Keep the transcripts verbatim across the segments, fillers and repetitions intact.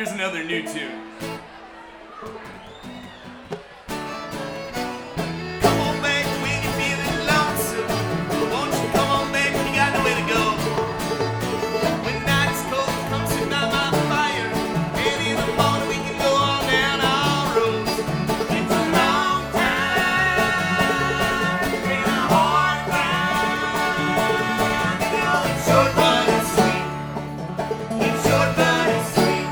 Here's another new tune. Come on back when you're feeling lonesome. Won't you come on back when you got nowhere to go? When night is cold, come sit by my fire. And in the morning we can go on down our roads. It's a long time and a hard ride. You know it's short but it's sweet. It's short but it's sweet.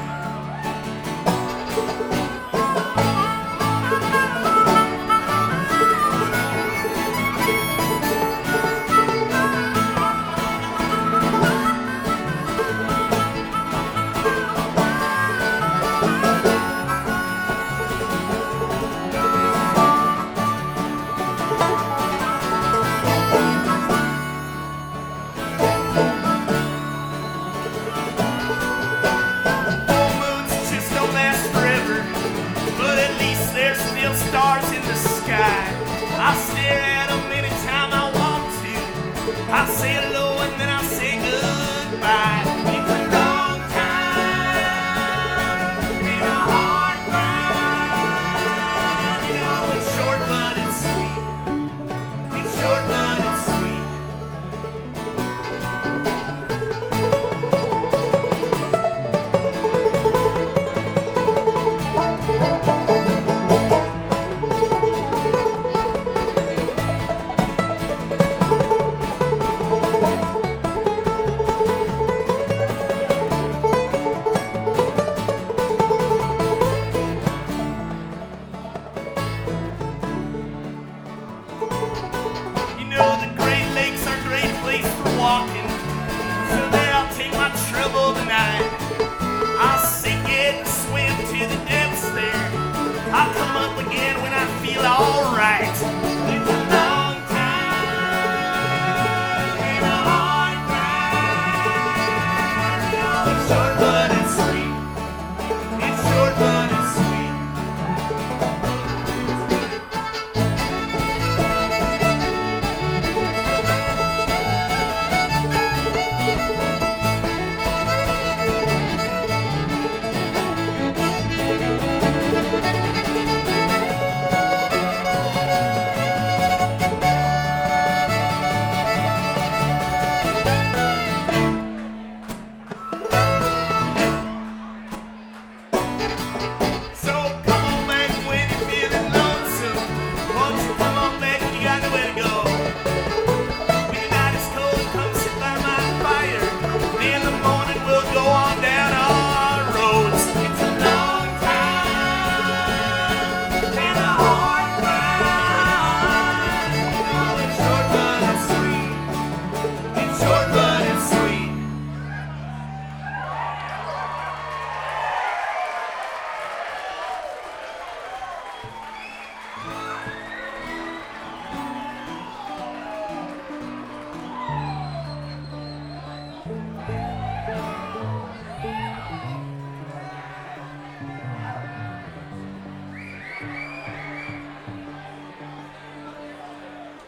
Full moons just don't last forever, but at least there's still stars in the sky. I stare at them anytime I want to. I say hello and then I say goodbye. It's a long time and a hard ride. You know it's short but it's sweet. It's short but it's sweet. You know the Great Lakes are a great place for walking, so there I'll take my trouble tonight. I'll sink it and swim to the depths there. I'll come up again